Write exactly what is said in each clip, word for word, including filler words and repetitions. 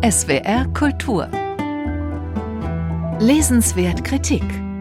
S W R Kultur. Lesenswert Kritik.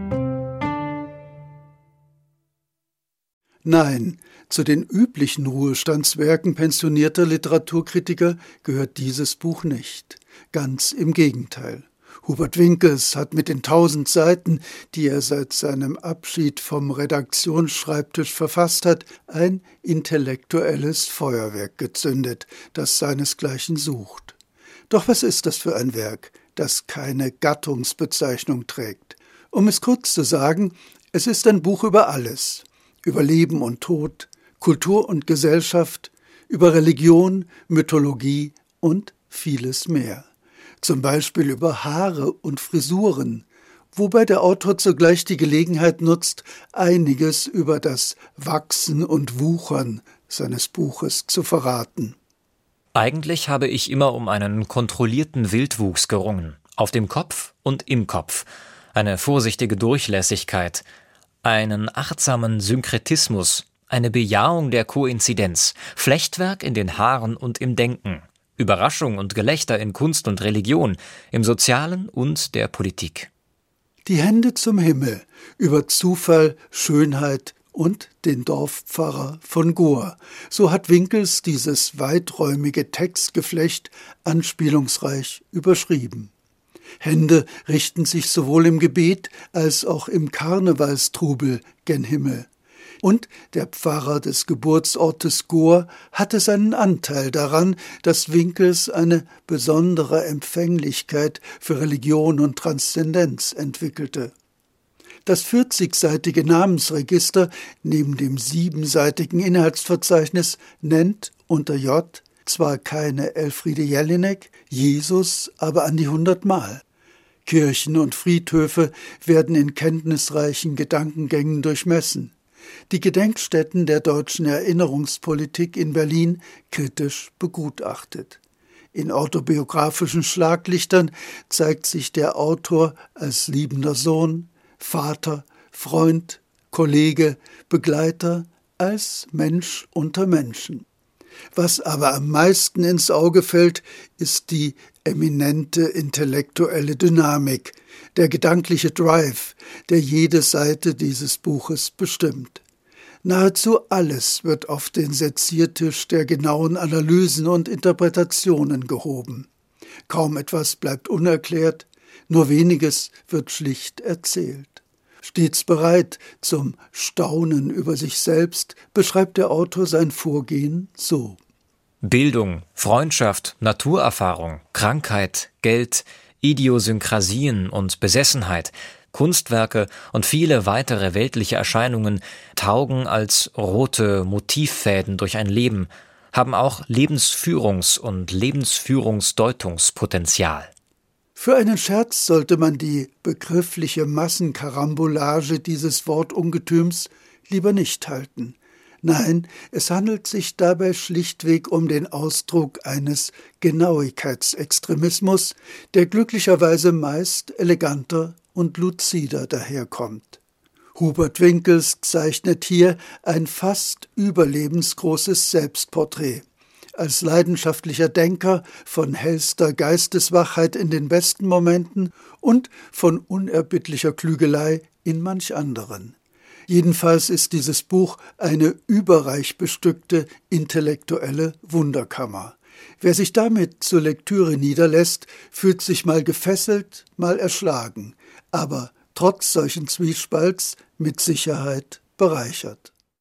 Nein, zu den üblichen Ruhestandswerken pensionierter Literaturkritiker gehört dieses Buch nicht. Ganz im Gegenteil. Hubert Winkels hat mit den tausend Seiten, die er seit seinem Abschied vom Redaktionsschreibtisch verfasst hat, ein intellektuelles Feuerwerk gezündet, das seinesgleichen sucht. Doch was ist das für ein Werk, das keine Gattungsbezeichnung trägt? Um es kurz zu sagen, es ist ein Buch über alles. Über Leben und Tod, Kultur und Gesellschaft, über Religion, Mythologie und vieles mehr. Zum Beispiel über Haare und Frisuren, wobei der Autor zugleich die Gelegenheit nutzt, einiges über das Wachsen und Wuchern seines Buches zu verraten. Eigentlich habe ich immer um einen kontrollierten Wildwuchs gerungen, auf dem Kopf und im Kopf, eine vorsichtige Durchlässigkeit, einen achtsamen Synkretismus, eine Bejahung der Koinzidenz, Flechtwerk in den Haaren und im Denken, Überraschung und Gelächter in Kunst und Religion, im Sozialen und der Politik. Die Hände zum Himmel, über Zufall, Schönheit und den Dorfpfarrer von Goa. So hat Winkels dieses weiträumige Textgeflecht anspielungsreich überschrieben. Hände richten sich sowohl im Gebet als auch im Karnevalstrubel gen Himmel. Und der Pfarrer des Geburtsortes Goa hatte seinen Anteil daran, dass Winkels eine besondere Empfänglichkeit für Religion und Transzendenz entwickelte. Das vierzigseitige Namensregister neben dem siebenseitigen Inhaltsverzeichnis nennt unter J zwar keine Elfriede Jelinek, Jesus aber an die hundert Mal. Kirchen und Friedhöfe werden in kenntnisreichen Gedankengängen durchmessen. Die Gedenkstätten der deutschen Erinnerungspolitik in Berlin kritisch begutachtet. In autobiografischen Schlaglichtern zeigt sich der Autor als liebender Sohn, Vater, Freund, Kollege, Begleiter, als Mensch unter Menschen. Was aber am meisten ins Auge fällt, ist die eminente intellektuelle Dynamik, der gedankliche Drive, der jede Seite dieses Buches bestimmt. Nahezu alles wird auf den Seziertisch der genauen Analysen und Interpretationen gehoben. Kaum etwas bleibt unerklärt, nur weniges wird schlicht erzählt. Stets bereit zum Staunen über sich selbst, beschreibt der Autor sein Vorgehen so. Bildung, Freundschaft, Naturerfahrung, Krankheit, Geld, Idiosynkrasien und Besessenheit, Kunstwerke und viele weitere weltliche Erscheinungen taugen als rote Motivfäden durch ein Leben, haben auch Lebensführungs- und Lebensführungsdeutungspotenzial. Für einen Scherz sollte man die begriffliche Massenkarambolage dieses Wortungetüms lieber nicht halten. Nein, es handelt sich dabei schlichtweg um den Ausdruck eines Genauigkeitsextremismus, der glücklicherweise meist eleganter und luzider daherkommt. Hubert Winkels zeichnet hier ein fast überlebensgroßes Selbstporträt. Als leidenschaftlicher Denker von hellster Geisteswachheit in den besten Momenten und von unerbittlicher Klügelei in manch anderen. Jedenfalls ist dieses Buch eine überreich bestückte intellektuelle Wunderkammer. Wer sich damit zur Lektüre niederlässt, fühlt sich mal gefesselt, mal erschlagen, aber trotz solchen Zwiespalts mit Sicherheit bereichert.